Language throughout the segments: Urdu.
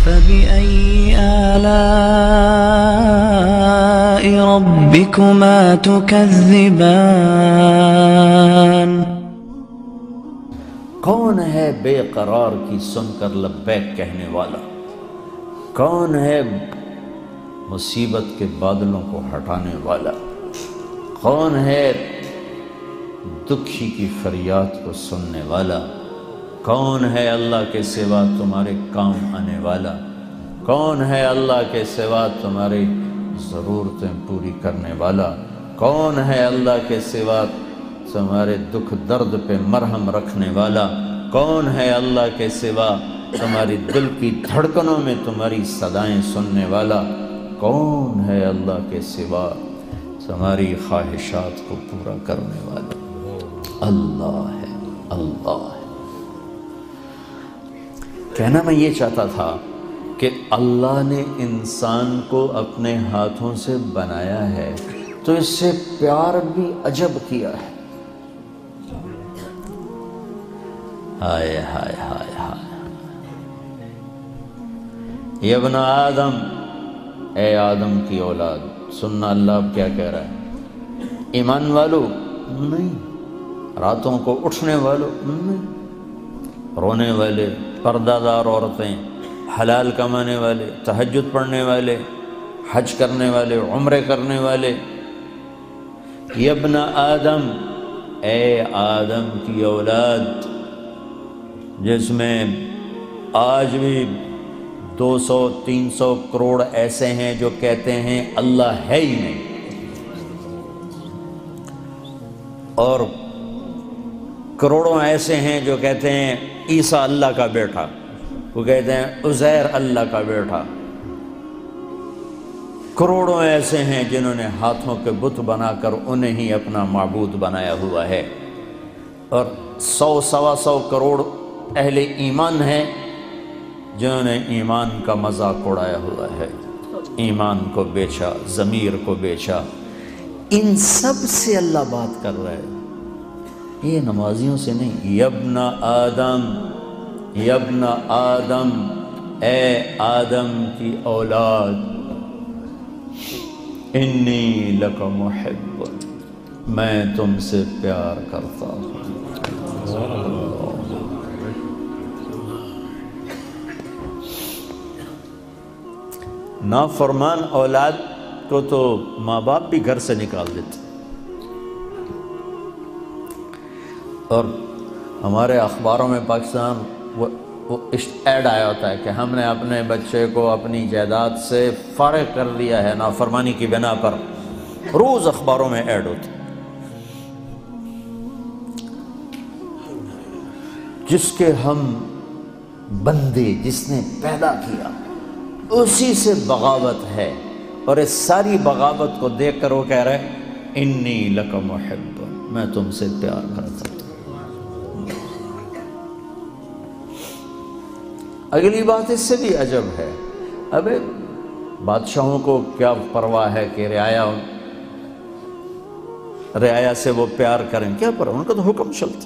فبأي آلاء ربكما تكذبان؟ کون ہے بے قرار کی سن کر لبیک کہنے والا؟ کون ہے مصیبت کے بادلوں کو ہٹانے والا؟ کون ہے دکھی کی فریاد کو سننے والا؟ کون ہے اللہ کے سوا تمہارے کام آنے والا؟ کون ہے اللہ کے سوا تمہاری ضرورتیں پوری کرنے والا؟ کون ہے اللہ کے سوا تمہارے دکھ درد پہ مرہم رکھنے والا؟ کون ہے اللہ کے سوا تمہاری دل کی دھڑکنوں میں تمہاری صدائیں سننے والا؟ کون ہے اللہ کے سوا تمہاری خواہشات کو پورا کرنے والا؟ اللہ ہے، اللہ ہے۔ کہنا میں یہ چاہتا تھا کہ اللہ نے انسان کو اپنے ہاتھوں سے بنایا ہے تو اس سے پیار بھی عجب کیا ہے۔ ہائے ہائے ہائے ہائے، یا ابن آدم، اے آدم کی اولاد، سننا اللہ اب کیا کہہ رہا ہے؟ ایمان والو نہیں، راتوں کو اٹھنے والو نہیں، رونے والے، پردہ دار عورتیں، حلال کمانے والے، تہجد پڑھنے والے، حج کرنے والے، عمرے کرنے والے، یا ابن آدم، اے آدم کی اولاد، جس میں آج بھی 200-300 کروڑ ایسے ہیں جو کہتے ہیں اللہ ہے ہی نہیں، اور کروڑوں ایسے ہیں جو کہتے ہیں عیسیٰ اللہ کا بیٹا، وہ کہتے ہیں عزیر اللہ کا بیٹا، کروڑوں ایسے ہیں جنہوں نے ہاتھوں کے بت بنا کر انہیں ہی اپنا معبود بنایا ہوا ہے، اور 100-125 کروڑ اہل ایمان ہیں جنہوں نے ایمان کا مذاق اڑایا ہوا ہے، ایمان کو بیچا، ضمیر کو بیچا۔ ان سب سے اللہ بات کر رہا ہے، یہ نمازیوں سے نہیں۔ یا ابن آدم، یا ابن آدم، اے آدم کی اولاد، انی لک محب، میں تم سے پیار کرتا ہوں۔ نافرمان اولاد کو تو ماں باپ بھی گھر سے نکال دیتے، اور ہمارے اخباروں میں پاکستان وہ ایڈ آیا ہوتا ہے کہ ہم نے اپنے بچے کو اپنی جائیداد سے فارغ کر دیا ہے نافرمانی کی بنا پر، روز اخباروں میں ایڈ ہوتا ہے۔ جس کے ہم بندے، جس نے پیدا کیا، اسی سے بغاوت ہے، اور اس ساری بغاوت کو دیکھ کر وہ کہہ رہے انی لک محب، میں تم سے پیار کرتا ہوں۔ اگلی بات اس سے بھی عجب ہے، ابے بادشاہوں کو کیا پرواہ ہے کہ رعایا سے وہ پیار کریں، کیا پرواہ، ان کا تو حکم چلتا۔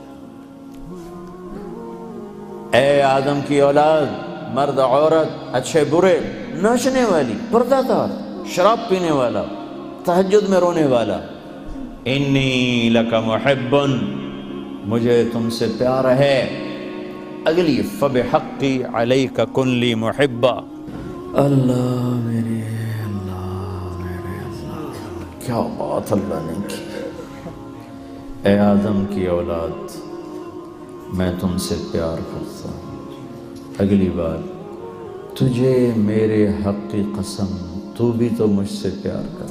اے آدم کی اولاد، مرد عورت، اچھے برے، ناچنے والی، پردہ دار، شراب پینے والا، تہجد میں رونے والا، انی لک محب، مجھے تم سے پیار ہے۔ اگلی فبحقی علیک کن لی محبا، اللہ میرے اللہ، کیا بات اللہ نے کی۔ اے آدم کی اولاد، میں تم سے پیار کرتا ہوں۔ اگلی بات، تجھے میرے حق کی قسم، تو بھی تو مجھ سے پیار کر۔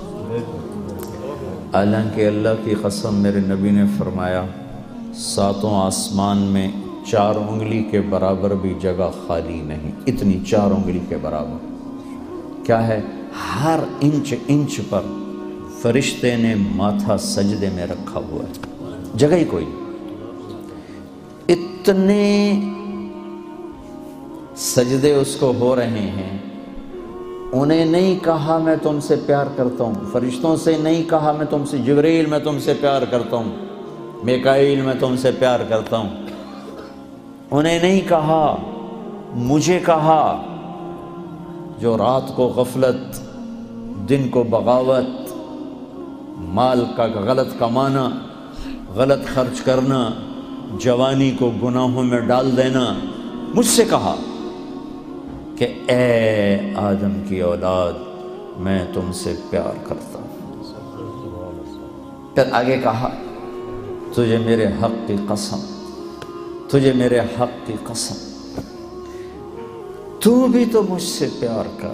حالانکہ اللہ کی قسم، میرے نبی نے فرمایا 7 آسمان میں 4 انگلی کے برابر بھی جگہ خالی نہیں، اتنی 4 انگلی کے برابر کیا ہے؟ ہر انچ پر فرشتے نے ماتھا سجدے میں رکھا ہوا ہے، جگہ ہی کوئی۔ اتنے سجدے اس کو ہو رہے ہیں، انہیں نہیں کہا میں تم سے پیار کرتا ہوں، فرشتوں سے نہیں کہا میں تم سے، جبریل میں تم سے پیار کرتا ہوں، میکائیل میں تم سے پیار کرتا ہوں، انہیں نہیں کہا مجھے کہا جو رات کو غفلت، دن کو بغاوت، مال کا غلط کمانا، غلط خرچ کرنا، جوانی کو گناہوں میں ڈال دینا، مجھ سے کہا کہ اے آدم کی اولاد میں تم سے پیار کرتا ہوں۔ پھر آگے کہا تجھے میرے حق کی قسم، تجھے میرے حق کی قسم، تو بھی تو مجھ سے پیار کر۔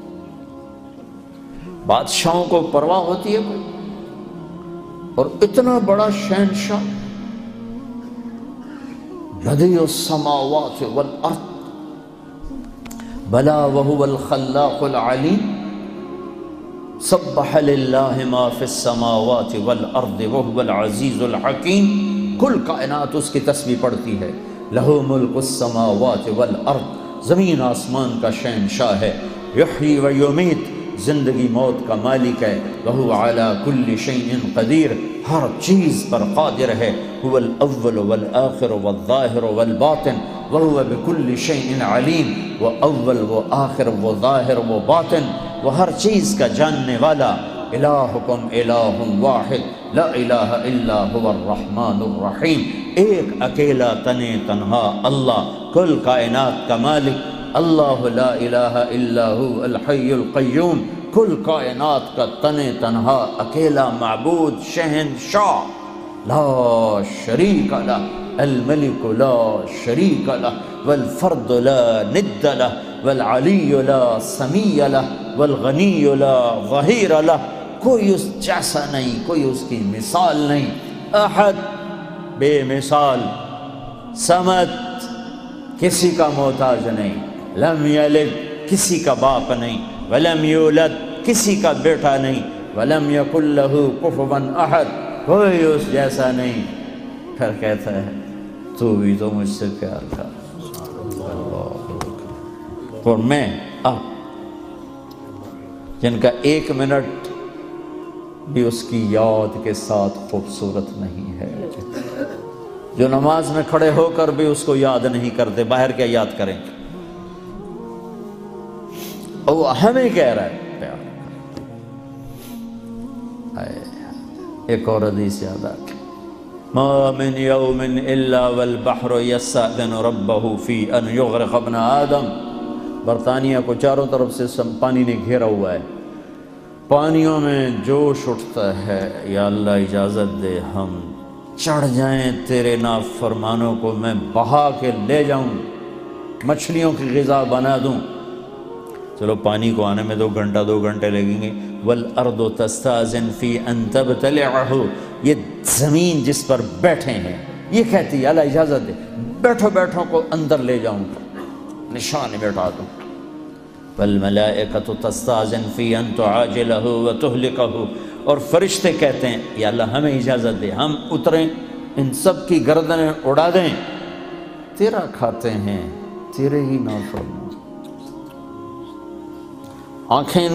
بادشاہوں کو پرواہ ہوتی ہے کوئی؟ اور اتنا بڑا شہنشاہ، بدیع السماوات والارض، بلا وهو الخلاق العلیم، سبح للہ ما فی السماوات والارض وهو العزیز الحکیم۔ کل کائنات اس کی تسبیح پڑھتی ہے۔ لہو ملک السماوات والارض، زمین آسمان کا شہنشاہ ہے۔ یحیی و یمیت، زندگی موت کا مالک ہے۔ وہو علی کل شیء قدیر، ہر چیز پر قادر ہے۔ هو الاول والآخر والظاہر والباطن وہو بکل شیء علیم، وہ اول وہ آخر وہ ظاہر وہ باطن، وہ ہر چیز کا جاننے والا۔ الہکم الہ واحد لا الہ الا هو الرحمن الرحیم، ایک اکیلا تنے تنہا اللہ، کل کائنات کا مالک اللہ، لا الہ الا هو الحی القیوم، کل کائنات کا تنے تنہا اکیلا معبود شہنشاہ، لا شریک لہ، الملک لا شریک لہ، والفرد لا ند لہ، والعلی لا سمیع لہ، والغنی لا ظہیر لہ، کوئی اس جیسا نہیں، کوئی اس کی مثال نہیں۔ احد، بے مثال، صمد، کسی کا محتاج نہیں، لم یلد، کسی کا باپ نہیں، ولم یولد، کسی کا بیٹا نہیں، ولم یکن لہ کفوا احد، کوئی اس جیسا نہیں۔ پھر کہتا ہے تو بھی تو مجھ سے پیار کر۔ اور میں اب جن کا ایک منٹ بھی اس کی یاد کے ساتھ خوبصورت نہیں ہے، جو نماز میں کھڑے ہو کر بھی اس کو یاد نہیں کرتے، باہر کیا یاد کریں گے؟ اور وہ ہمیں کہہ رہا ہے پیار۔ ایک اور حدیث یاد آتی، ما من یوم الا والبحر یستأذن ربہ فی ان یغرق ابن آدم۔ برطانیہ کو چاروں طرف سے پانی نے گھیرا ہوا ہے، پانیوں میں جوش اٹھتا ہے، یا اللہ اجازت دے ہم چڑھ جائیں تیرے نافرمانوں کو، میں بہا کے لے جاؤں، مچھلیوں کی غذا بنا دوں۔ چلو پانی کو آنے میں 2 گھنٹے لگیں گے۔ والارض تستاذن فی ان تبتلعہ، یہ زمین جس پر بیٹھے ہیں یہ کہتی ہے اللہ اجازت دے بیٹھو کو اندر لے جاؤں، نشان بیٹھا دوں۔ والملائکۃ تستاذن فی ان تعاجلہ وتہلکہ، اور فرشتے کہتے ہیں یا اللہ ہمیں اجازت دے ہم اتریں، ان سب کی گردنیں اڑا دیں، تیرا کھاتے ہیں، تیرے ہی نافرمان۔ آنکھیں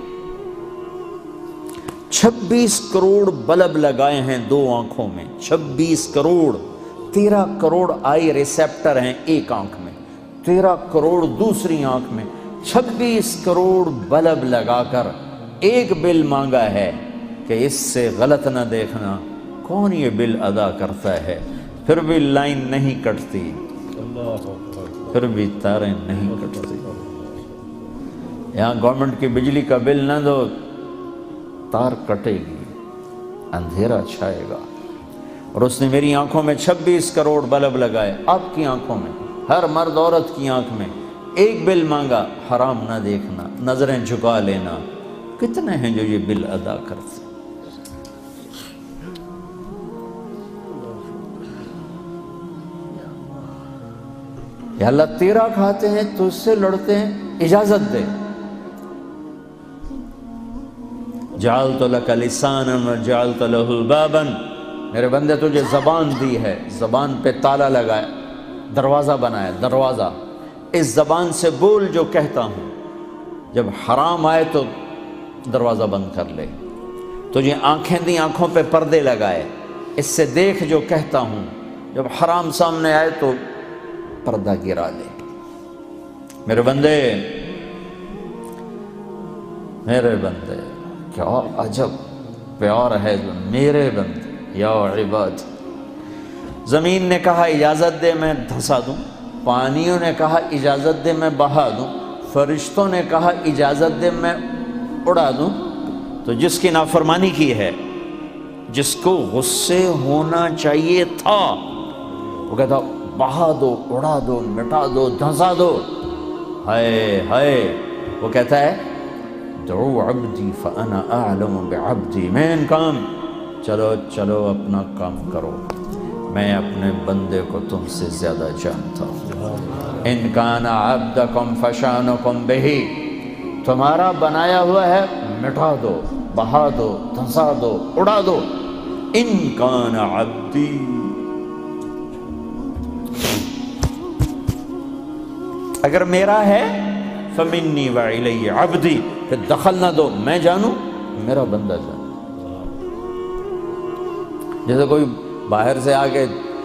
26 کروڑ بلب لگائے ہیں 2 آنکھوں میں، 26 کروڑ، 13 کروڑ آئی ریسیپٹر ہیں ایک آنکھ میں، 13 کروڑ دوسری آنکھ میں، 26 کروڑ بلب لگا کر ایک بل مانگا ہے کہ اس سے غلط نہ دیکھنا، کون یہ بل ادا کرتا ہے؟ پھر بھی لائن نہیں کٹتی، پھر بھی تاریں نہیں کٹتی۔ یہاں گورنمنٹ کی بجلی کا بل نہ دو، تار کٹے گی، اندھیرا چھائے گا۔ اور اس نے میری آنکھوں میں 26 کروڑ بلب لگائے، آپ کی آنکھوں میں، ہر مرد عورت کی آنکھ میں ایک بل مانگا، حرام نہ دیکھنا، نظریں جھکا لینا۔ کتنے ہیں جو یہ بل ادا کرتے؟ یا اللہ تیرا کھاتے ہیں تو اس سے لڑتے ہیں، اجازت دے۔ جعلت لک لسانا وجعلت له بابا، میرے بندے تجھے زبان دی ہے، زبان پہ تالا لگایا، دروازہ بنایا، دروازہ، اس زبان سے بول جو کہتا ہوں، جب حرام آئے تو دروازہ بند کر لے۔ تجھے آنکھیں دی، آنکھوں پہ پردے لگائے، اس سے دیکھ جو کہتا ہوں، جب حرام سامنے آئے تو پردہ گرا لے۔ میرے بندے، میرے بندے، کیا عجب پیار ہے جو میرے بندے، یا عباد۔ زمین نے کہا اجازت دے میں دھسا دوں، پانیوں نے کہا اجازت دے میں بہا دوں، فرشتوں نے کہا اجازت دے میں اڑا دوں، تو جس کی نافرمانی کی ہے، جس کو غصے ہونا چاہیے تھا، وہ کہتا بہا دو، اڑا دو، مٹا دو، دھنسا دو، ہائے ہائے، وہ کہتا ہے دعو عبدی فانا اعلم بعبدی، مین کام، چلو چلو اپنا کام کرو، میں اپنے بندے کو تم سے زیادہ جانتا ہوں۔ ان کان عبدکم فشانکم بہی، تمہارا بنایا ہوا ہے مٹا دو، بہا دو، دھنسا دو، اڑا دو۔ ان کان عبدی، اگر میرا ہے فمنی وإلی عبدی، پھر دخل نہ دو، میں جانوں میرا بندہ جانو۔ جیسے کوئی باہر سے آگے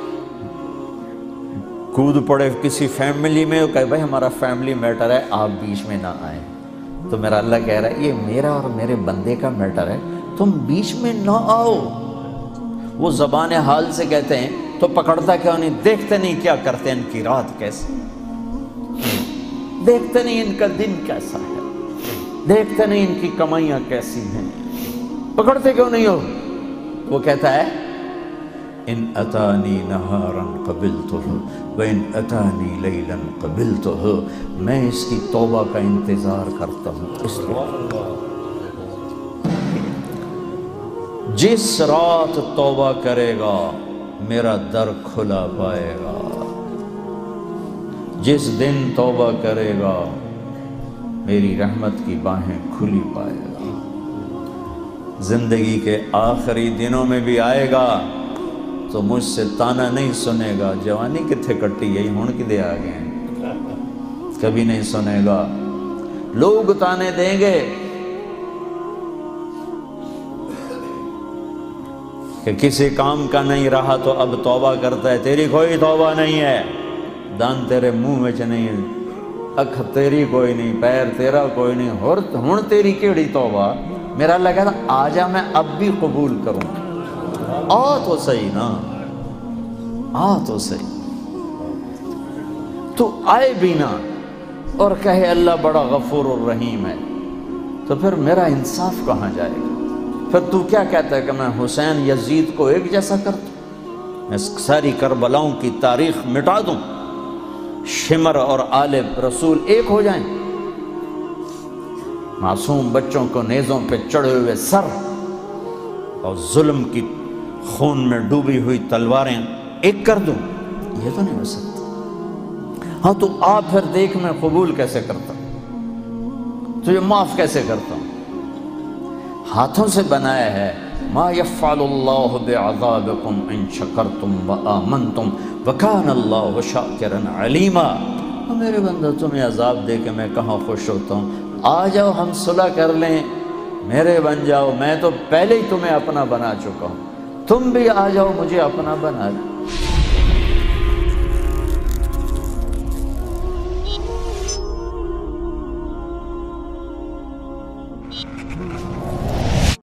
کود پڑے کسی فیملی میں، کہے بھائی ہمارا فیملی میٹر ہے، آپ بیچ میں نہ آئیں، تو میرا اللہ کہہ رہا ہے یہ میرا اور میرے بندے کا میٹر ہے، تم بیچ میں نہ آؤ۔ وہ زبان حال سے کہتے ہیں تو پکڑتا کیوں نہیں، دیکھتے نہیں کیا کرتے ہیں، ان کی رات کیسی، دیکھتے نہیں ان کا دن کیسا ہے، دیکھتے نہیں ان کی کمائیاں کیسی ہیں، پکڑتے کیوں نہیں ہو؟ وہ کہتا ہے ان اتانی نہارا قبلتہ وان اتانی لیلا قبلتہ، میں اس کی توبہ کا انتظار کرتا ہوں، اس لیے جس رات توبہ کرے گا میرا در کھلا پائے گا، جس دن توبہ کرے گا میری رحمت کی باہیں کھلی پائے گا، زندگی کے آخری دنوں میں بھی آئے گا تو مجھ سے تانا نہیں سنے گا، جوانی کتھے کٹی یہی ہون کدے آ گئے ہیں، کبھی نہیں سنے گا۔ لوگ تانے دیں گے کہ کسی کام کا نہیں رہا تو اب توبہ کرتا ہے، تیری کوئی توبہ نہیں ہے، دان تیرے منہ میں نہیں ہے، اکھ تیری کوئی نہیں، پیر تیرا کوئی نہیں، ہن تیری کیڑی توبہ؟ میرا اللہ کہتا آ جا، میں اب بھی قبول کروں، آ تو صحیح نا، آ تو صحیح، تو آئے بھی نا اور کہے اللہ بڑا غفور الرحیم ہے، تو پھر میرا انصاف کہاں جائے گا؟ پھر تو کیا کہتا ہے کہ میں حسین یزید کو ایک جیسا کر دوں، میں ساری کربلاؤں کی تاریخ مٹا دوں، شمر اور آل رسول ایک ہو جائیں، معصوم بچوں کو نیزوں پہ چڑھے ہوئے سر اور ظلم کی خون میں ڈوبی ہوئی تلواریں ایک کر دوں؟ یہ تو نہیں ہو سکتا۔ ہاں تو آ پھر دیکھ میں قبول کیسے کرتا ہوں، تجھے معاف کیسے کرتا ہوں۔ ہاتھوں سے بنایا ہے، ما یفعل اللہ بعذابکم ان شکرتم وآمنتم وکان اللہ شاکرا علیما۔ میرے بندہ تمہیں عذاب دے کے میں کہاں خوش ہوتا ہوں، آ جاؤ ہم صلح کر لیں، میرے بن جاؤ، میں تو پہلے ہی تمہیں اپنا بنا چکا ہوں، تم بھی آ جاؤ مجھے اپنا بنا لیں۔